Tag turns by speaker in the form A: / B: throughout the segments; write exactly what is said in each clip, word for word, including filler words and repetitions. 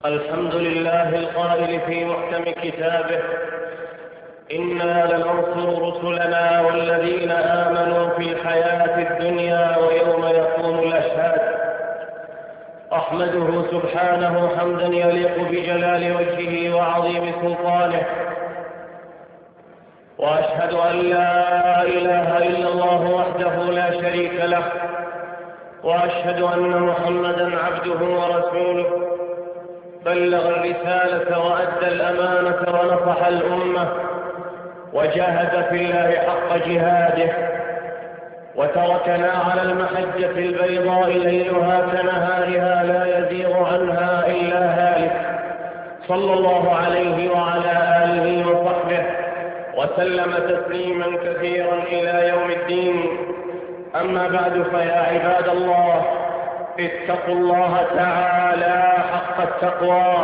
A: الحمد لله القائل في محكم كتابه: إنا لننصر رسلنا والذين آمنوا في الحياة الدنيا ويوم يقوم الأشهاد. أحمده سبحانه حمدا يليق بجلال وجهه وعظيم سلطانه، وأشهد أن لا إله إلا الله وحده لا شريك له، وأشهد أن محمدا عبده ورسوله، بلغ الرسالة وأدى الأمانة ونصح الأمة، وجاهد في الله حق جهاده، وتركنا على المحجة البيضاء ليلها كنهارها لا يزيغ عنها إلا هالك، صلى الله عليه وعلى آله وصحبه وسلم تسليما كثيرا إلى يوم الدين. أما بعد، فيا عباد الله، اتقوا الله تعالى حق التقوى،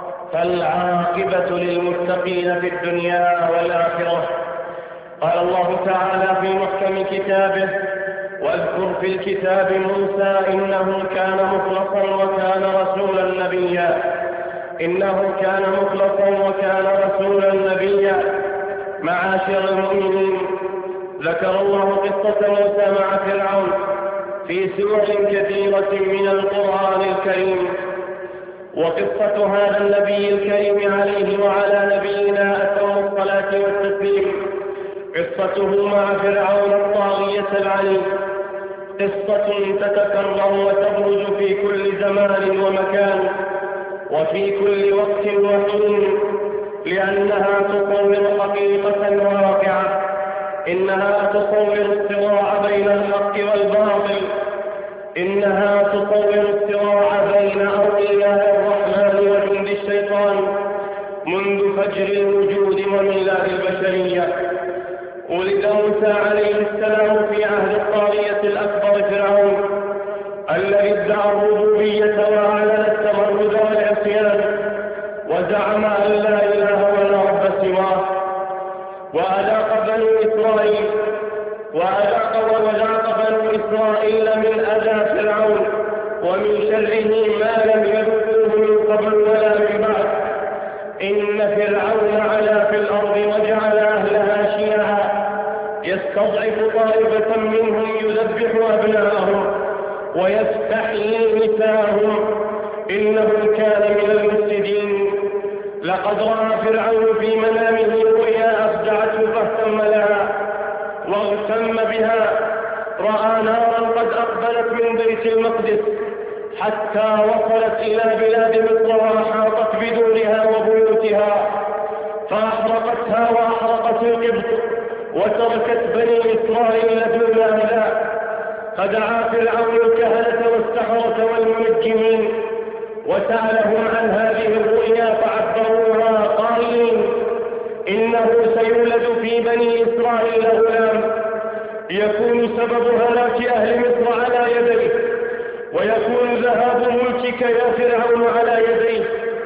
A: فالعاقبة للمتقين في الدنيا والآخرة. قال الله تعالى في محكم كتابه: واذكر في الكتاب موسى إنه كان مخلصا وكان رسولا نبيا إنه كان مخلصا وكان رسولا نبيا. معاشر المؤمنين، ذكر الله قصة موسى مع فرعون في سور كثيرة من القرآن الكريم، وقصة هذا النبي الكريم عليه وعلى نبينا أتم الصلاة والتسليم قصته مع فرعون الطاغية العنيد، قصة تتكرر وتبرز في كل زمان ومكان وفي كل وقت وحين، لأنها تصور حقيقة واقعة. إنها تصور الصراع بين الحق والباطل، إنها تصور الصراع بين أولياء الرحمن وجند الشيطان منذ فجر الوجود وميلاد البشرية. ولد موسى عليه السلام في عهد الطاغية الأكبر فرعون، الذي ادعى الربوبية وأعلن التمرد والعصيان، وزعم أن لا إله ولا رب سواه. وأذاق بنو إسرائيل وأذاق وذاق بنو إسرائيل من أذى فرعون ومن شره ما لم يذوقوه من قبل ولا من بعد. إن فرعون علا في الأرض وجعل أهلها شيعا يستضعف طائفة منهم يذبح أبناءهم ويستحيي نساءهم، إنه كان من المفسدين. لقد رأى فرعون في منامه رؤيا أفزعته فاهتم لها واغتم بها. رأى نارا قد أقبلت من بيت المقدس حتى وصلت إلى بلاد مصر وأحاطت بدورها وبيوتها، فأحرقتها وأحرقت القبط وتركت بني إسرائيل دون أهلها. فدعا فرعون الكهنة والسحرة والمنجمين وسألهم عن هذه الرؤيا، فعبروها قائلين: إنه سيولد في بني إسرائيل غلام يكون سبب هلاك أهل مصر على يديه، ويكون ذهاب ملكك يا فرعون على يديه،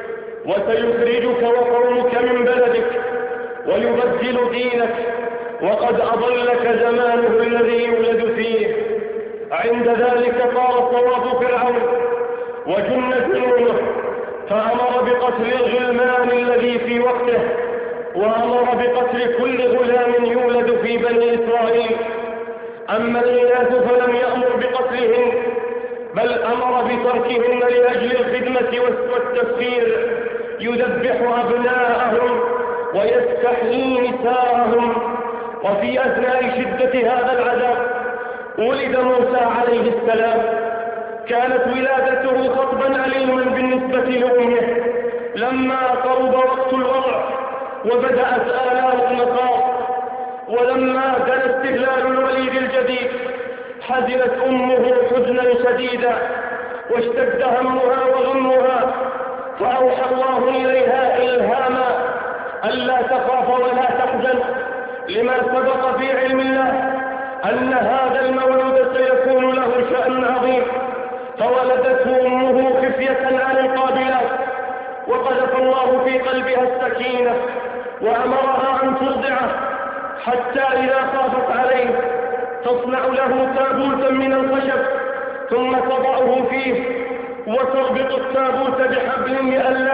A: وسيخرجك وقومك من بلدك ويبدل دينك، وقد أضلك زمانه الذي يولد فيه. عند ذلك طار صواب فرعون وجنت نوره، فأمر بقتل الغلمان الذي في وقته، وأمر بقتل كل غلام يولد في بني إسرائيل. أما الإناث فلم يأمر بقتلهن، بل أمر بتركهن لأجل الخدمة والتسخير، يذبح أبناءهم ويستحيي نساءهم. وفي أثناء شدة هذا العذاب ولد موسى عليه السلام. كانت ولادته خطبا أليما بالنسبة لأمه. لما قرب وقت الوضع وبدأت آلام النقاط، ولما كان استهلال الوليد الجديد، حزنت أمه حزنا شديدا واشتد همها وغمها، فأوحى الله إليها إلهاما ألا تخاف ولا تحزن، لما سبق في علم الله أن هذا المولود سيكون له شأن عظيم. فولدته أمه خفية عن القابلات، وقذف الله في قلبها السكينة وأمرها أن ترضعه، حتى إذا خافت عليه تصنع له تابوتا من الخشب ثم تضعه فيه وتربط التابوت بحبل لئلا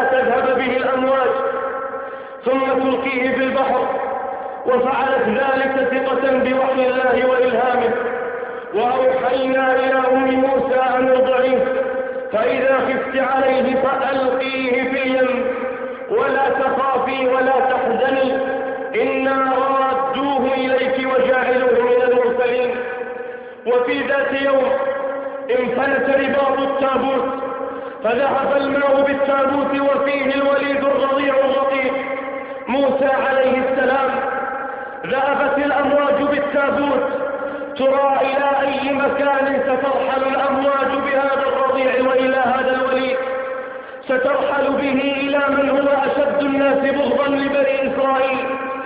A: ثم تلقيه في البحر، وفعلت ذلك ثقة بوحي الله وإلهامه. وأوحينا إلى أم موسى أن ارضعيه، فإذا خفت عليه فألقيه في اليم ولا تخافي ولا تحزني، إنا رادوه إليك وجاعلوه من المرسلين. وفي ذات يوم انفلت رباط التابوت، فذهب الماء بالتابوت وفيه الوليد الرضيع الرقيق موسى عليه السلام. ذهبت الأمواج بالتابوت ترى إلى أي مكان سترحل الأمواج بهذا الرضيع وإلى هذا الوليد. سترحل به إلى من هو أشد الناس بغضا لبني إسرائيل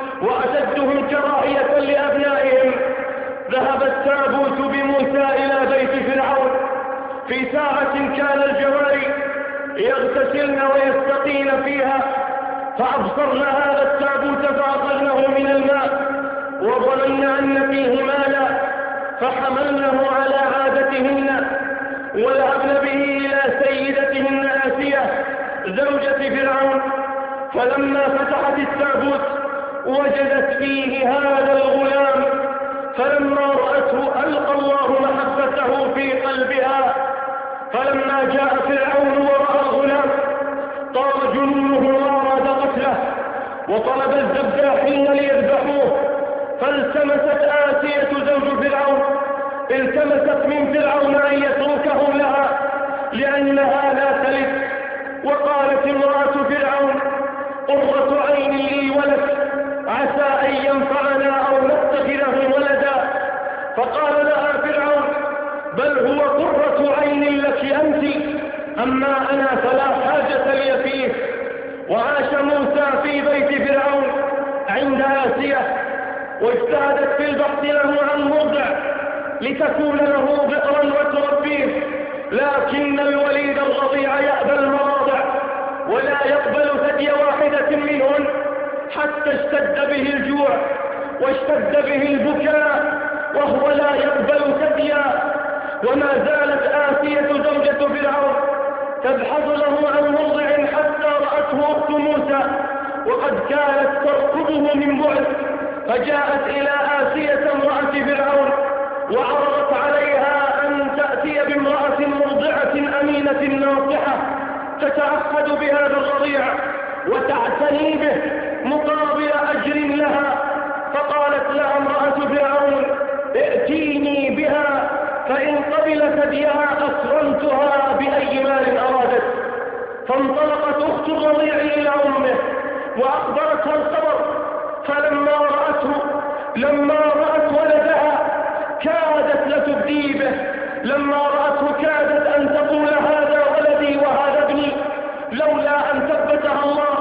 A: وأشدهم كراهية لأبنائهم. ذهب التابوت بموسى إلى بيت فرعون في ساعة كان الجواري يغتسلن ويستقين فيها، فأبصرن هذا التابوت فأخذنه من الماء وظنن أن فيه مالا، فحملنه على عادتهن وذهبن به إلى سيدتهن آسية زوجة فرعون. فلما فتحت التابوت وجدت فيه هذا الغلام، فلما رأته ألقى الله محبته في قلبها. فلما جاء فرعون ورأى الغلام طار جنونه وأراد قتله، وطلب الذباحين ليذبحوه. فالتمست آسية زوج فرعون التمست من فرعون أن يتركه لها لأنها لا تلد. وقالت امرأة فرعون قرة عين لي ولك عسى أن ينفعنا أو نتخذه ولدا. فقال لها فرعون بل هو قرة عين لك أنت، أما أنا فلا حاجة لي فيه. وعاش موسى في بيت فرعون عند آسية، واجتهدت في البحث له عن مرضع لتكون له بئرا وتربيه، لكن الوليد الرضيع يأبى المراضع ولا يقبل ثدي واحدة منهن، حتى اشتد به الجوع واشتد به البكاء وهو لا يقبل ثديا. وما زالت آسية زوجة فرعون تبحث له عن مرضع حتى رأته أخت موسى وقد كانت ترقبه من بعد، فجاءت إلى آسية امرأة فرعون وعرضت عليها أن تأتي بامرأة مرضعة أمينة ناصحة تتعهد بهذا الرضيع وتعتني به مقابل أجر لها. فقالت لها امرأة فرعون ائتيني بها، فإن قبل ثديها أكرمتها بأي مال أرادت. فانطلقت أخت الرضيع إلى أمه وأخبرتها الخبر، فلما رأته لما رأت ولدها كادت لتبدي به، لما رأته كادت أن تقول هذا ولدي وهذا ابني، لولا أن ثبتها الله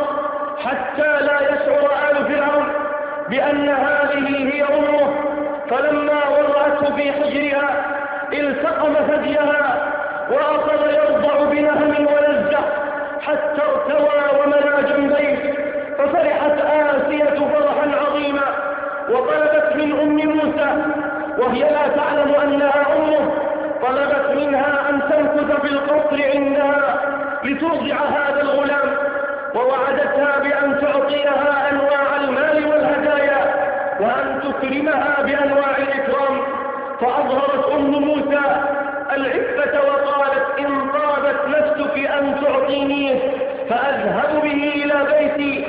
A: حتى لا يشعر آل فرعون بأن هذه هي أمه. فلما وضعته في حجرها التقم ثديها وأخذ يرضع بنهم ولذة حتى ارتوى ومنى جنبيه. ففرحت آسية فرحا عظيما وطلبت من أم موسى وهي لا تعلم أنها أمه، طلبت منها أن تمكث في القصر عندها لترضع هذا الغلام، ووعدتها بأن تعطيها أنواع المال والهدايا وأن تكرمها بأنواع الإكرام. فأظهرت أم موسى العفة وقالت إن طابت نفسك أن تعطينيه فأذهب به إلى بيتي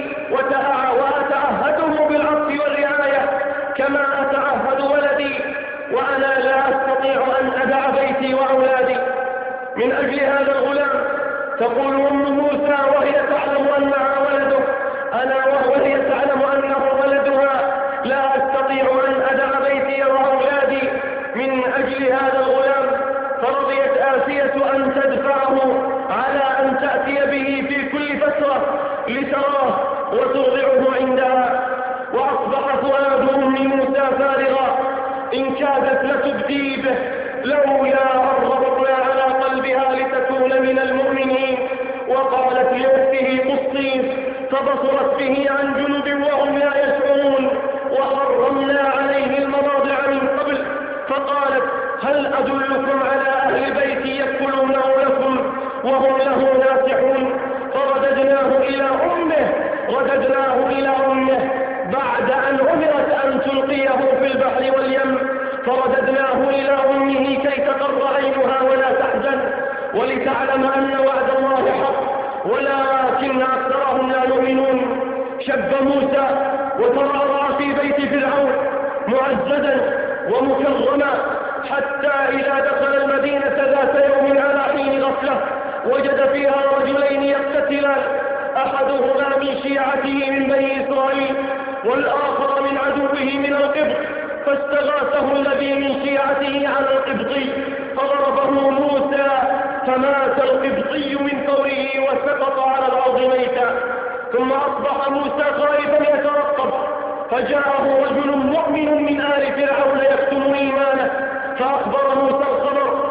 A: وأتعهده بالعطف والرعاية كما أتعهد ولدي، وأنا لا أستطيع أن أدع بيتي وأولادي من أجل هذا الغلام. تقول أم موسى وهي تعلم أنها ولده أنا وهي تعلم أنه ولدها لا أستطيع أن أدع بيتي وأولادي من أجل هذا الغلام. فرضيت آسية أن تدفعه على أن تأتي به في كل فترة لتراه وترضعه عندها. وأصبح فؤاد أم موسى فارغا إن كادت لتبدي به لولا أن ربطنا على قلبها لتكون من المؤمنين. وقالت لأخته قصيه فبصرت به عن جنب وهم لا يشعرون. وحرمنا عليه المراضع من قبل، فقالت هل أدلكم على أهل بيت يكفلونه لكم وهم له ناصحون. فرددناه إلى أمه رددناه إلى أمه بعد أن أمرت أن تلقيه في البحر واليم، فرددناه إلى أمه كي تقر عينها ولا تحزن ولتعلم أن وعد الله حق ولكن أكثرهم لا يؤمنون. شب موسى وترعرع في بيت فرعون معززا ومكرما حتى إذا دخل المدينة ذات يوم على حين غفلة وجد فيها رجلين يقتتلان، أحدهما من شيعته من بني إسرائيل والآخر من عدوه من القبط، فاستغاثه الذي من شيعته على القبطي فضربه موسى فمات القبطي من فوره وسقط على الأرض ميتا. ثم أصبح موسى خائفا يترقب، فجاءه رجل مؤمن من آل فرعون يكتم إيمانه فأخبر موسى الخبر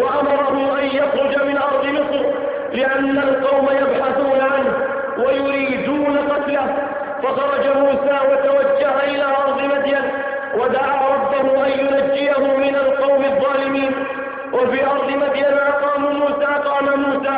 A: وأمره أن يخرج من أرض مصر لأن القوم يبحثون عنه ويريدون قتله. فخرج موسى وتوجه إلى أرض مدين ودعا ربه أن ينجيه من القوم الظالمين. وفي أرض مدين أقام موسى أقام موسى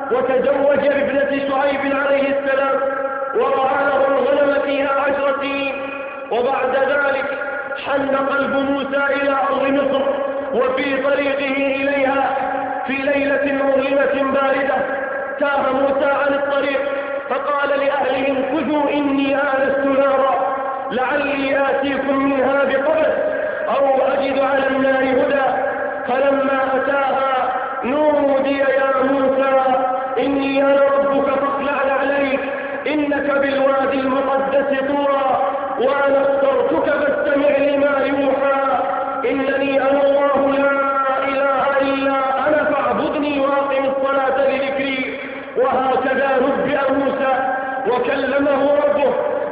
A: وتزوج بابنة شعيب عليه السلام ورعى له الغنم فيها عشر سنين. وبعد ذلك حن قلب موسى إلى أرض مصر، وفي طريقه إليها في ليلة مظلمة باردة تاه موسى عن الطريق فقال لأهله امكثوا إني آنست نارا لعلي آتيكم منها بقبس أو أجد على النار هدى. فلما أتاها نودي يا موسى إني أنا ربك فاخلع عليك إنك بالوادي المقدس طوى وأنا اخترتك فاستمع لما يوحى إنني أنا الله لا إله إلا أنا فاعبدني وأقم الصلاة لذكري. وهكذا نبئ موسى وكلمه ربه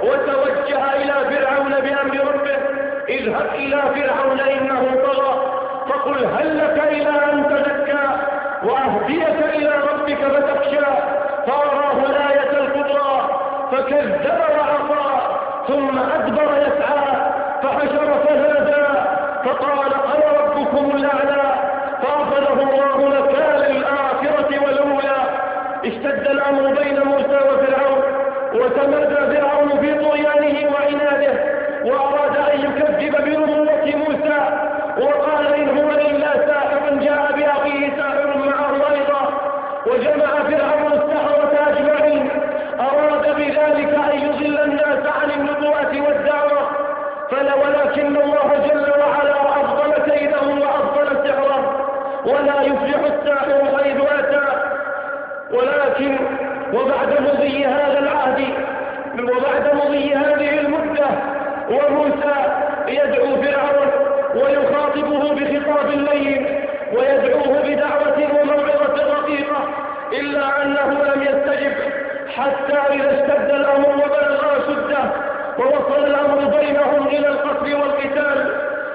A: وتوجه إلى فرعون بأمر ربه اذهب إلى فرعون إنه طغى فقل هل لك إلى أن تزكى وأهديك إلى ربك فتخشى. فأراه الآية الكبرى فكذب وعصى ثم أدبر يسعى فحشر فنادى فقال أنا ربكم الأعلى فأخذه الله نكال الآخرة والأولى. اشتد الأمر بين موسى وفرعون وتمادى فرعون في طغيانه وعناده وأراد أن يكذب بنبوة موسى وقال إن هو إلا ساحر جاء بأخيه ساحر معه أيضا. وجمع فرعون السحرة أجمعين أراد بذلك أن يضل الناس عن النبوة والدعوة فلا ولكن الله جل وعلا أفضل كيده وأفضل سحره ولا يفلح الساحر حيث أتى. ولكن وبعد مضي هذا العهد وبعد مضي هذه المدة وموسى يدعو فرعون ويخاطبه بخطاب اللين ويدعوه بدعوة وموعظة رقيقة إلا أنه لم يستجب حتى إذا اشتد الأمر وبلغ أشده ووصل الأمر بينهم إلى القتل والقتال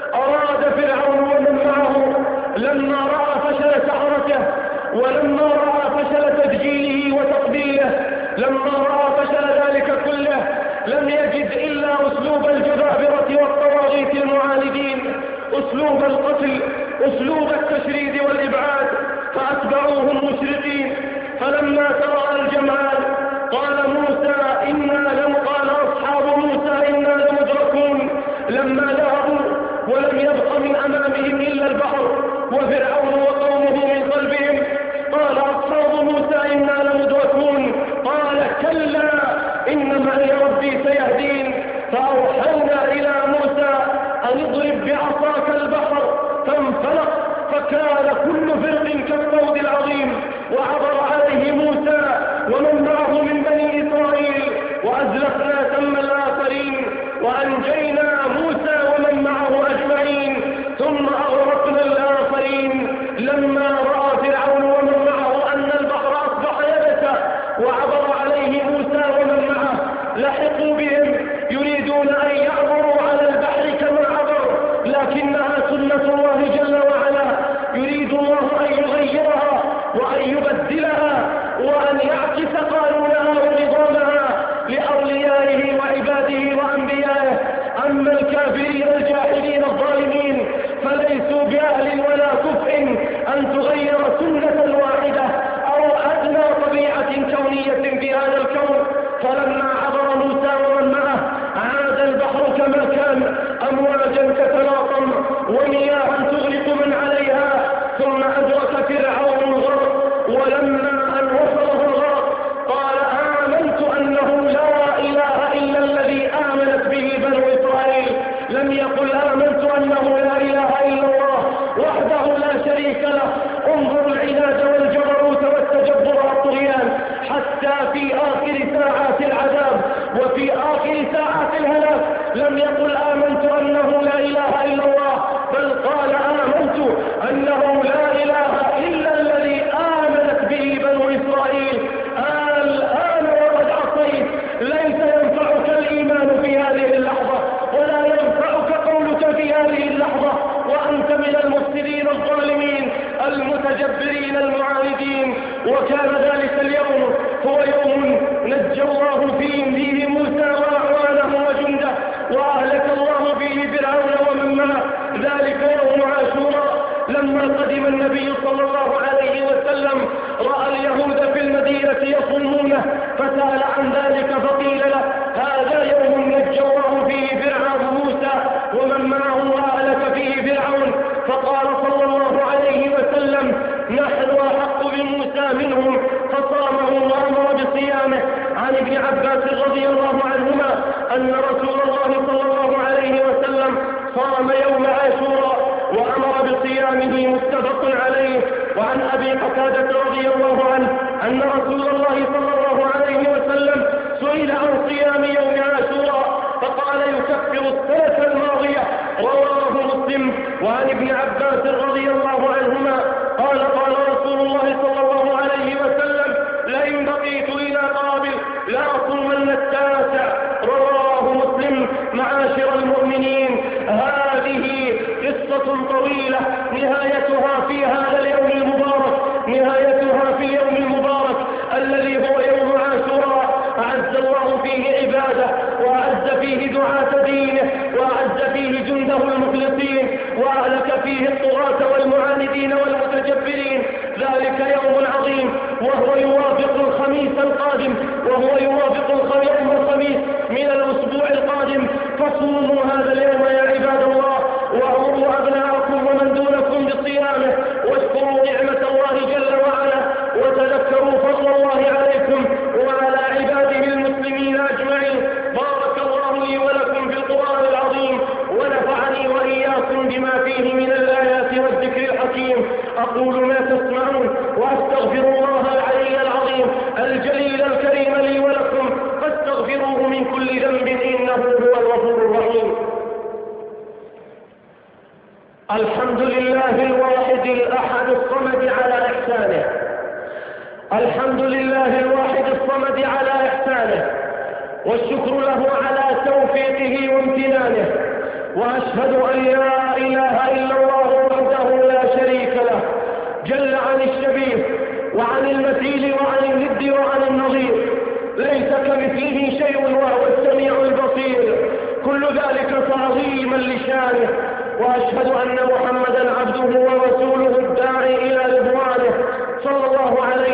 A: أراد فرعون ومن معه لما رأى فشل سحرته ولما رأى فشل تدجيله وتقبيله لما رأى فشل ذلك كله لم يجد إلا أسلوب الجبابرة والطواغيت المعاندين أسلوب القتل أسلوب التشريد والإبعاد فأتبعوهم مشرقين. فلما ترى الجمعان قال موسى إنا لم قال أصحاب موسى إنا لمدركون لما ذهبوا ولم يبق من أمامهم إلا البحر وفرعون وقومه من قلبهم قال أصحاب موسى إنا لمدركون قال كلا إن معي ربي سيهدين. فأوحينا إلى موسى أن اضرب بعصاك البحر فانفلق فكان كل فرق كالطود العظيم وعبر عليه موسى ومن معه من بني إسرائيل وأزلفنا ثم الآخرين وأنجينا موسى ومن معه أجمعين ثم أغرقنا الآخرين. لما رأى فرعون ومن معه أن البحر أصبح يبسا وعبر عليه موسى ومن معه لحقوا بهم يريدون أن يعبروا على البحر كما عبر لكنها سنة الله جل وعلا يريد الله أن يغيرها وأن يبدلها وأن يعكس قانونها ونظامها لأوليائه وعباده وأنبيائه. أما الكافرين الجاحدين الظالمين فليسوا بأهل ولا كفء أن تغير سنة واحدة أو أدنى طبيعة كونية في هذا الكون. فلما عبر في آخر ساعات العذاب وفي آخر ساعات الهلاك لم يقل آمنت أنه لا إله إلا الله، بل قال آمنت أنه لا إله إلا الذي آمنت به بنو إسرائيل. الآن وقد عصيت ليس ينفعك الإيمان في هذه اللحظة، ولا ينفعك قولك في هذه اللحظة وأنت من المفسدين الظالمين المتجبرين المعاندين. وكان ذلك اليوم هو يوم نجى الله فيه موسى وأعوانه وجنده، وأهلك الله فيه فرعون ومن معه. ذلك يوم عاشوراء لما قدم النبي صلى الله عليه وسلم رأى اليهود في المدينة يصومونه، فسأل عن ذلك فقيل له هذا يوم نجى الله فيه فرعون موسى ومن معه وأهلك فيه فرعون. فقال صلى الله عليه وسلم نحن أحق بموسى منهم، فصامه وأمر بصيامه. عن ابن عباس رضي الله عنهما أن رسول الله صلى الله عليه وسلم صام يوم عاشوراء وأمر بصيامه، متفق عليه. وعن أبي قتادة رضي الله عنه أن رسول الله صلى الله عليه وسلم سئل عن صيام يوم عاشوراء فقال يكفر السنة الماضية، رواه مسلم. وعن ابن عباس رضي الله عنهما قال قال رسول الله صلى الله عليه وسلم لئن بقيت إلى قابل لأصومن التاسع، رواه مسلم. معاشر المؤمنين، هذه قصة طويلة نهايتها في هذا اليوم المبارك، نهايتها في اليوم المبارك الذي هو يوم عاشوراء، أعز الله فيه عباده وأعز فيه دعاة دينه وأعز فيه جنده المخلصين وأهلك فيه الطغاة والمعاندين والمتجبرين. ذلك يوم عظيم وهو يوافق الخميس القادم، وهو يوافق يوم الخميس من الأسبوع القادم. فصوموا هذا اليوم يا عباد الله، وأمروا أبناءكم ومن دونكم بصيامه، واشكروا نعمة الله جل وعلا، وتذكروا فضل الله عليكم وعلى عباده المسلمين أجمعين. بارك الله لي ولكم في القرآن العظيم، ونفعني وإياكم بما فيه من الآيات والذكر الحكيم. أقول ما تسمعون وأستغفر الله العلي العظيم الجليل الكريم لي ولكم، فاستغفروه من كل ذنب إنه هو الغفور الرحيم. الحمد لله الواحد الأحد الصمد على إحسانه، الحمد لله الواحد الصمد على إحسانه، والشكر له على توفيقه وامتنانه. وأشهد أن لا إله إلا الله وحده لا شريك له، جل عن الشبيه وعن المثيل وعن الند وعن النظير، ليس كمثله شيء وهو السميع البصير، كل ذلك تعظيما لشانه. وأشهد أن محمدا عبده ورسوله الداعي إلى رضوانه، صلى الله عليه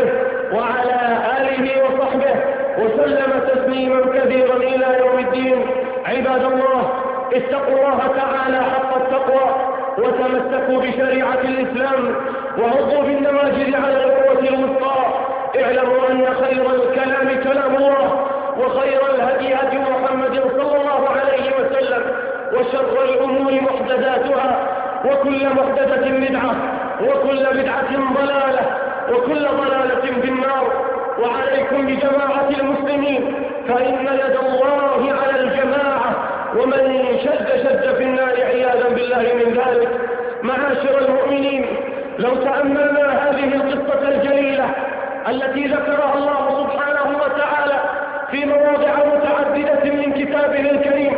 A: وعلى آله وصحبه وسلم تسليما كثيرا إلى يوم الدين. عباد الله، اتقوا الله تعالى حق التقوى، وتمسكوا بشريعة الإسلام، وعضوا بالنواجذ على القوة الوثقى. اعلموا أن خير الكلام كلام الله، وخير الهدي هدي محمد صلى الله عليه وسلم، وشر الأمور محدثاتها، وكل محدثة بدعة، وكل بدعة ضلالة، وكل ضلالة في النار. وعليكم بجماعة المسلمين، فإن يد الله على الجماعة، ومن شد شد في النار عياذا بالله من ذلك. معاشر المؤمنين، لو تأملنا هذه القصة الجليلة التي ذكرها الله سبحانه وتعالى في مواضع متعددة من كتابه الكريم،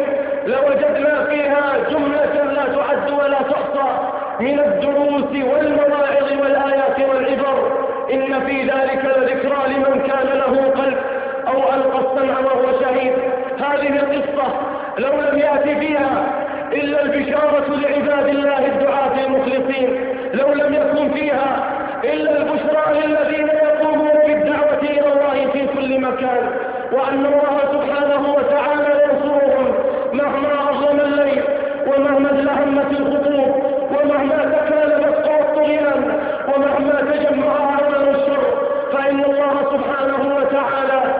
A: لوجدنا فيها جملة لا تعد ولا تحصى من الدروس والمواعظ والآيات والعبر. إن في ذلك لذكرى لمن كان له قلب أو ألقى السمع وهو شهيد. هذه القصة لو لم يأتي فيها إلا البشارة لعباد الله الدعاة المخلصين، لو لم يكن فيها إلا البشرى للذين يقومون بالدعوة إلى الله في كل مكان، وأن الله سبحانه وتعالى ينصرهم مهما أظلم الليل، ومهما ازدحمت الخطوب، ومهما تكالبت قوى الطغيان، ومهما تجمع أعوان الشر، فإن الله سبحانه وتعالى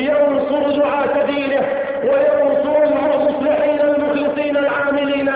A: ينصر دعاة دينه، وينصر المصلحين المخلصين العاملين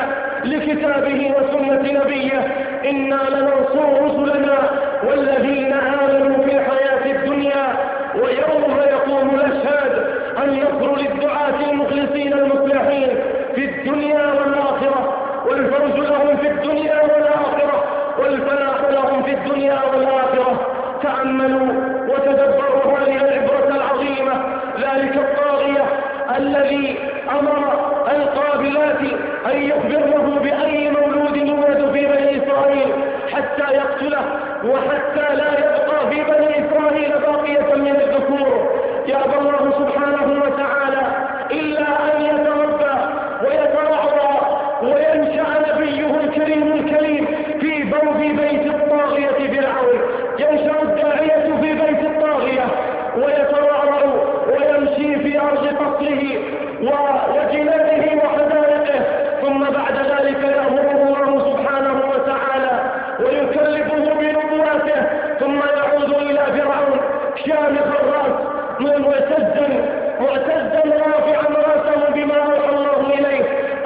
A: لكتابه وسنة نبيه. إنا لننصر رسلنا والذين آمنوا في الحياة الدنيا ويوم يقوم الأشهاد النصر للدعاة المخلصين المصلحين في الدنيا والآخرة، والفوز لهم في الدنيا والآخرة، والفلاح لهم في الدنيا والآخرة. تأملوا وتدبروا هذه العبرة العظيمة. ذلك الطاغية الذي أمر القابلات أن يخبرنه بأي مولود يولد في بني إسرائيل حتى يقتله، وحتى لا يبقى في بني إسرائيل باقية من الذكور. يأبى الله سبحانه وتعالى إلا أن يتربى ويترعرع وينشأ نبيه الكريم الكريم في بوب بيت الطاغية فرعون. ينشأ الداعية في بيت الطاغية ويترعرع ويمشي في أرض قصره وجلاله وحدائقه، ثم بعد ذلك يأمره الله سبحانه وتعالى ويكلفه بنبوته، ثم يعود إلى فرعون شامخ الرأس معتزا معتزا رافعا رأسه بما أوحى الله إليه،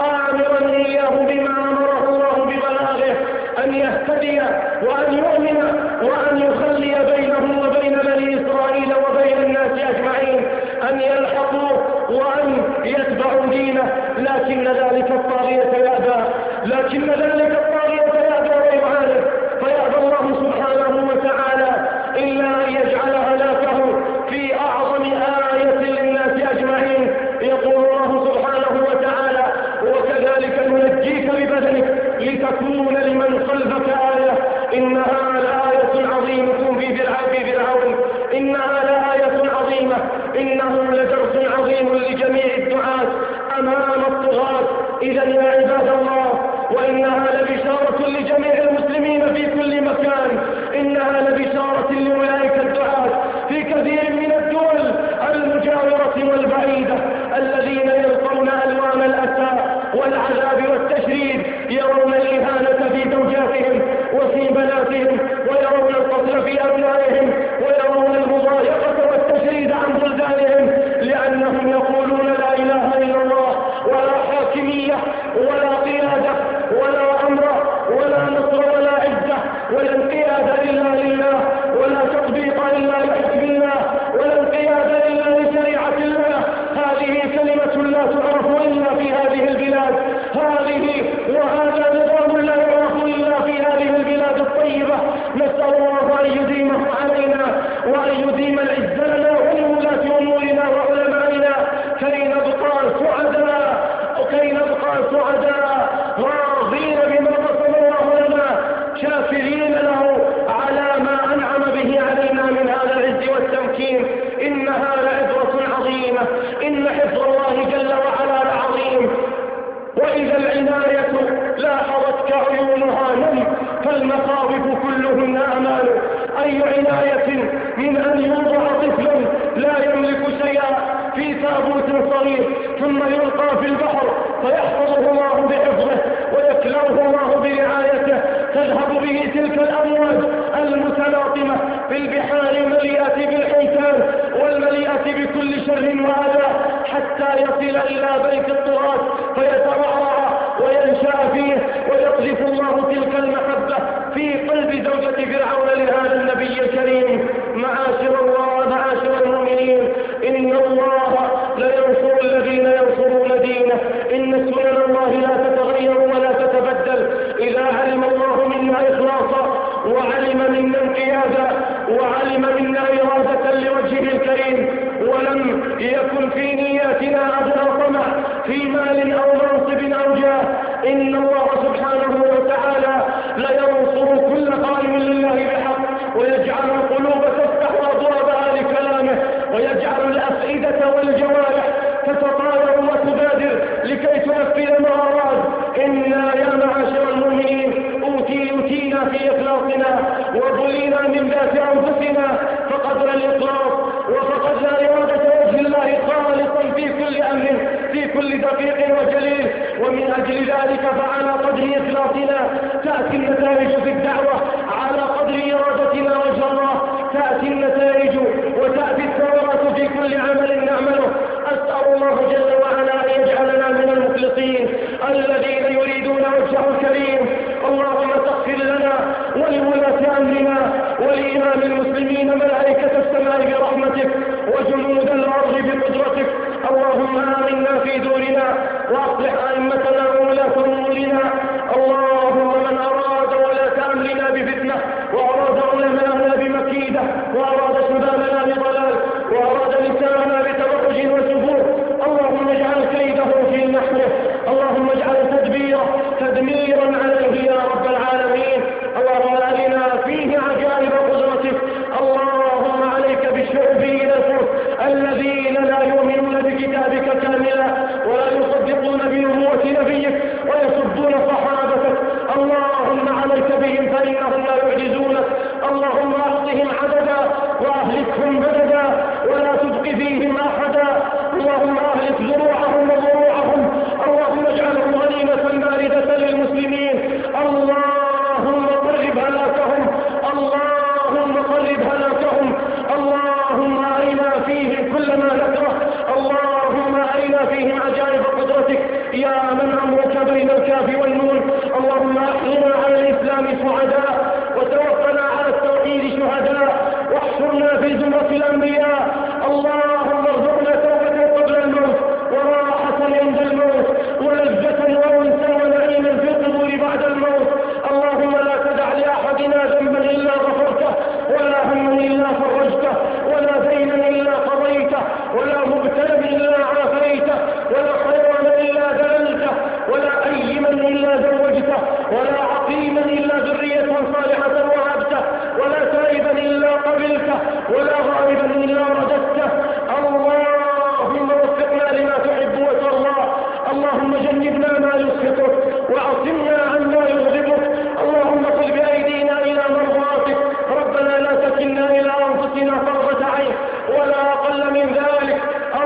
A: آمرا إياه بما أمره الله ببلاغه، أن يهتدي وأن يؤمن وأن يخلي بينه وبين بني إسرائيل وبين الناس أجمعين، أن يلحقوا وأن يتبعوا دينه. لكن ذلك الطاغية يأبى لكن ذلك الطاغية يأبى ويعاند، فيأبى الله سبحانه وتعالى إلا أن يجعل هلاكه في أعظم آية للناس أجمعين. يقول الله سبحانه وتعالى: وكذلك ننجيك ببدنك لتكون لمن خلفك آية، إنها لآية عظيمة في فرعون، إنها لآية عظيمة، إنه لدرس عظيم لجميع الدعاة أمام الطغاة. إذا يا عباد الله، وإنها لبشارة لجميع المسلمين في كل مكان، إنها لبشارة لأولئك الدعاة في كثير من الدول المجاورة والبعيدة الذين يلقون ألوان الأسى والعذاب والتشريد، يرون الإهانة في زوجاتهم وفي بناتهم، ويرون القتل في أبنائهم، ويرون المضايقة والتشريد عن بلدانهم، لأنهم يقولون لا إله إلا الله، ولا حاكمية ولا قيادة ولا أمر ولا نصر ولا عزة ولا انقياد إلا لله، ولا تطبيق إلا لحكم الله، ولا انقياد إلا لشريعة الله. هذه كلمة لا تعرف إلا في هذه البلاد، هذه وهذا نظام لا يعرف إلا في هذه البلاد الطيبة. نسأل الله أن يديمه علينا وأن يديم العز لنا ولولاة أمورنا وعلمائنا، كي نبقى سعداء وكي نبقى سعداء راضين بما قسم الله لنا، شاكرين له على ما أنعم به علينا من هذا العز والتمكين. إنها لعبرة عظيمة، إن حفظ الله جل وعلا لعظيم. وإذا العناية لاحظتك عيونها نم، فالمخاوف كلهن أمان. أي عناية من أن يوضع طفل لا يملك شيئا في تابوت صغير ثم يلقى في البحر فيحفظه الله بحفظه ويكلوه الله برعايته، تذهب به تلك الأمواج المتلاطمة في البحار المليئة بالحيتان والمليئة بكل شر وأذى، حتى يصل إلى بيت الطغاة فيترعرع وينشأ فيه، ويقذف الله تلك المحبة في قلب زوجة فرعون لهذا النبي الكريم. معاشر الله، معاشر المؤمنين، إن الله لينصر الذين ينصرون دينه، إن سنن الله لا تتغير ولا تتبدل. إذا علم الله منا إخلاصا وعلم منا انقيادا وعلم منا إرادة لوجهه الكريم، ولم يكن في نياتنا أدنى طمع في مال أو منصب أو جاه، إن الله سبحانه وتعالى لينصر كل قائم لله بحق، ويجعل القلوب تفتح أبوابها لكلامه، ويجعل الأفئدة والجوارح تتطاير وتبادر لكي تنفذ ما أراد. إنا يا معاشر المؤمنين أوتي أوتينا في إخلاصنا وبلينا من ذات أنفسنا فقدر الإخلاص، وفقدنا إرادة وجه الله خالصا في كل أمر في كل دقيق وجليل. ومن أجل ذلك فعلى قدر إخلاصنا تأتي النتائج في الدعوة، على قدر إرادتنا وجه الله تأتي النتائج وتأتي الثمرات في كل عمل نعمله. أسأل الله جل وعلا أن يجعلنا من المخلصين الذين يريدون وجهه الكريم. اللهم تغفر لنا ولولاة أمرنا ولإمام المسلمين ملائكة السماء برحمتك وجنود الأرض بقدرتك. اللهم آمنا في دورنا وأصلح أئمتنا وولاة أمورنا. اللهم من أراد ولاة أمرنا بفتنة وأراد علماءنا بمكيدة وأراد شبابنا بضلال وأراد نساءنا بتبرج وسفور، اللهم اجعل كيده في نحره، اللهم اجعل تدبيره تدميرا عليه يا رب العالمين. اللهم أرنا فيه عجائب قدرتك. اللهم عليك بالشعوبيين الفرس الذين لا يؤمنون بكتابك كاملا ولا يصدقون بنبوة نبيك ويسبون صحابتك. اللهم عليك بهم فإنهم لا يعجزونك. اللهم أعطهم عددا وأهلكهم بددا ولا تبق فيهم أحدا. اللهم أهلك زروعهم وضروعهم. اللهم اجعلهم غنيمة باردة للمسلمين. اللهم قرب هلاكهم. اللهم قرب هلاكهم. اللهم أرنا فيهم كل ما نكره. اللهم أرنا فيهم عجائب قدرتك يا من أمرك بين الكاف والنون. اللهم أحينا على الإسلام سعداء وتوفنا على التوحيد شهداء واحشرنا في زمرة الأنبياء. اللهم ارزقنا توبة قبل الموت وراحة عند الموت ولذة وأنسا ونعيما في القبور بعد الموت. اللهم لا تدع لأحدنا ذنبا إلا غفرته ولا هما إلا فرجته ولا دينا إلا قضيته ولا مبتلا إلا عافيته ولا حيوانا إلا دللته ولا أيما إلا زوجته ولا عقيما إلا ذرية صالحة وهبته ولا تائبا إلا قبلته ولا غائبا إلا رددته. اللهم وفقنا لما تحب وترضى. اللهم جنبنا ما يسخطك وعصمنا عما يغضبك. اللهم خذ بأيدينا إلى مرضاتك. ربنا لا تكلنا إلى أنفسنا طرفة عين ولا أقل من ذلك.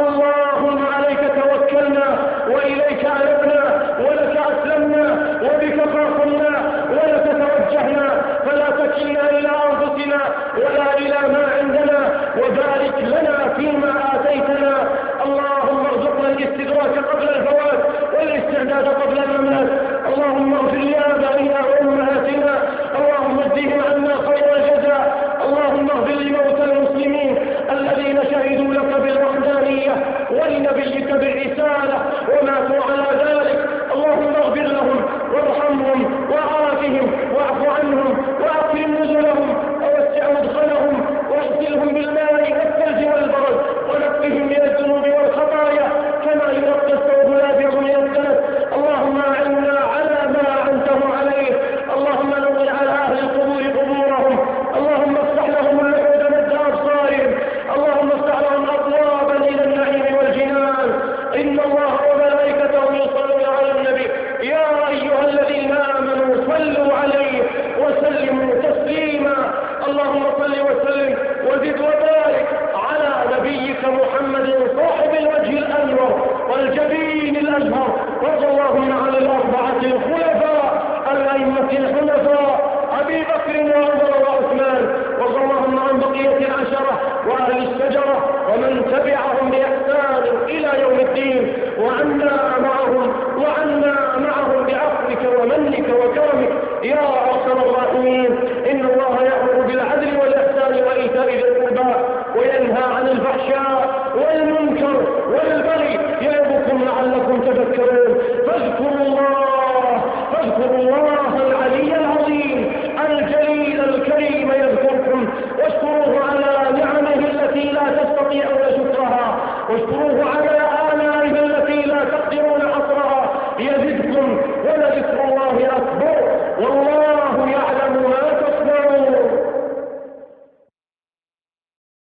A: اللهم عليك توكلنا وإليك أنبنا ولك أسلمنا وبك خاصمنا ولك توجهنا، فلا تكلنا إلى أنفسنا ولا إلى ما عندنا، وبارك لنا فيما آتيتنا. اللهم ارزقنا الاستدراك قبل الفوات والاستعداد قبل الممات. اللهم اغفر لآبائنا وأمهاتنا. اللهم اجزهم عنا خير الجزاء. اللهم اغفر لموتى المسلمين الذين شهدوا لك بالوحدانية ولنبيك بالرسالة وماتوا على ذلك. اللهم اغفر لهم وارحمهم وعافهم واعف عنهم واكرم نزلهم ووسع مدخلهم واغسلهم بالماء والثلج والبرد ونقهم من الذنوب والخطايا كما ينقى الثوب الابيض من الدنس. اللهم اعنا على ما اعنتهم عليه. اللهم نور على اهل القبور قبورهم. اللهم افتح لهم اللحود مد ابصارهم. اللهم افتح لهم ابوابا الى النعيم والجنان. ان الله وملائكته يصلون على النبي يا ايها الذين امنوا صلوا عليه وسلموا تسليما. اللهم صل وسلم وزد وبارك على نبيك محمد صاحب الوجه الانور والجبين الازهر. وارض اللهم عن الاربعه الخلفاء الائمه الحنفاء ابي بكر وعمر وعثمان. وارض اللهم عن بقيه العشره واهل الشجره ومن تبعهم باحسان الى يوم الدين، وعنا معهم وعنا معهم بعفوك ومنك وكرمك يا ارحم الراحمين. ان الله يأمر بالعدل والاحسان وايتاء ذي القربى وينهى عن الفحشاء والمنكر والبغي يعظكم لعلكم تذكرون. فاذكروا الله فاذكروا الله